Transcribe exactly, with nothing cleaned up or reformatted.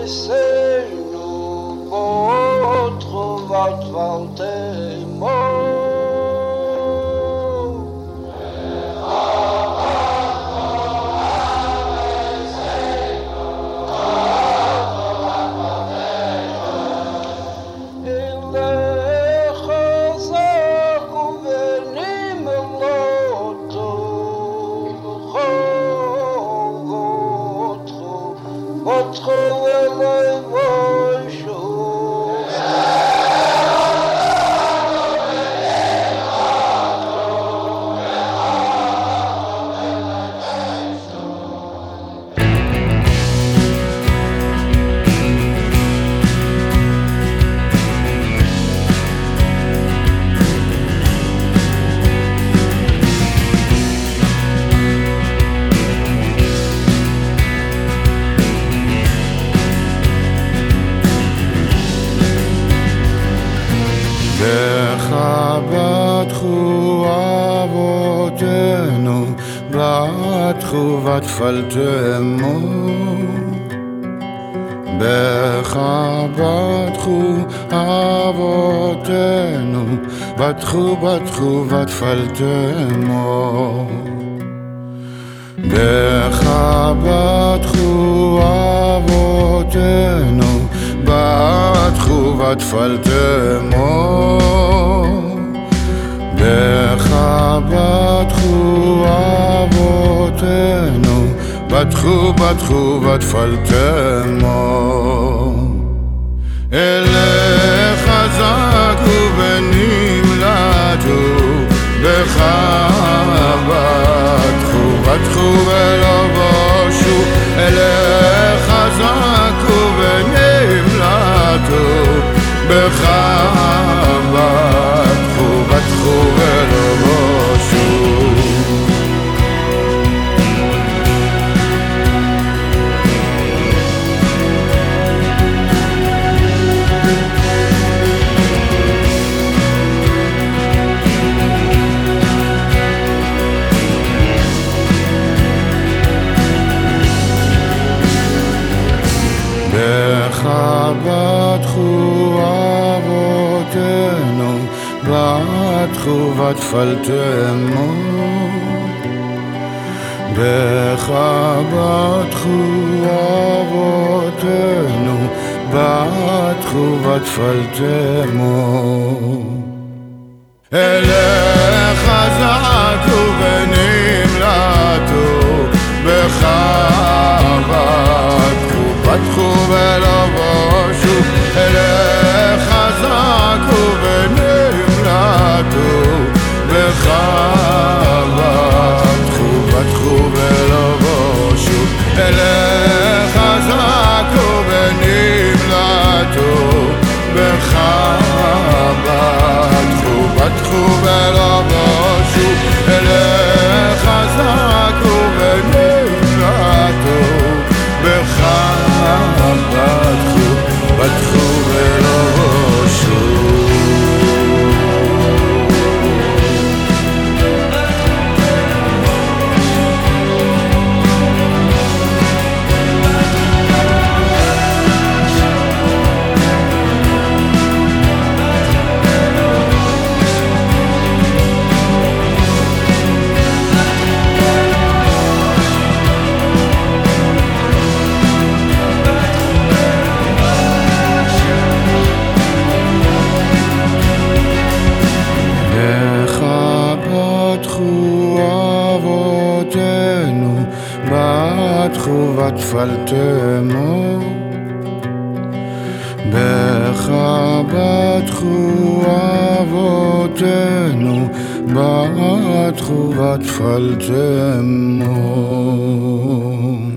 laissez-nous votre vantemo. Votre בטחו אבותינו, בטחו ותפלתמו. בך בטחו אבותינו, בטחו בטחו ותפלתמו. בך בטחו אבותינו, בטחו ותפלתמו. בך בטחו אבותינו, בטחו בטחו ותפלתמו. אליך זעקו ונמלטו, בך בטחו בטחו ולא בושו. אליך זעקו ונמלטו, בך בטחו בטחו ולא בושו. בך בטחו אבותינו, בטחו ותפלתמו. בך בטחו אבותינו, בטחו ותפלתמו. אליך זעקו ונמלטו, בך בטחו בטחו ולא בושו. אליך זעקו ונמלטו, בך בטחו בטחו ולא בושו. אליך זעקו ונמלטו, בך בטחו בטחו ולא בושו. אליך זעקו ונמלטו, בך בטחו בטחו ולא בושו. בטחו ותפלתמו. בך בטחו אבותינו, בטחו ותפלתמו.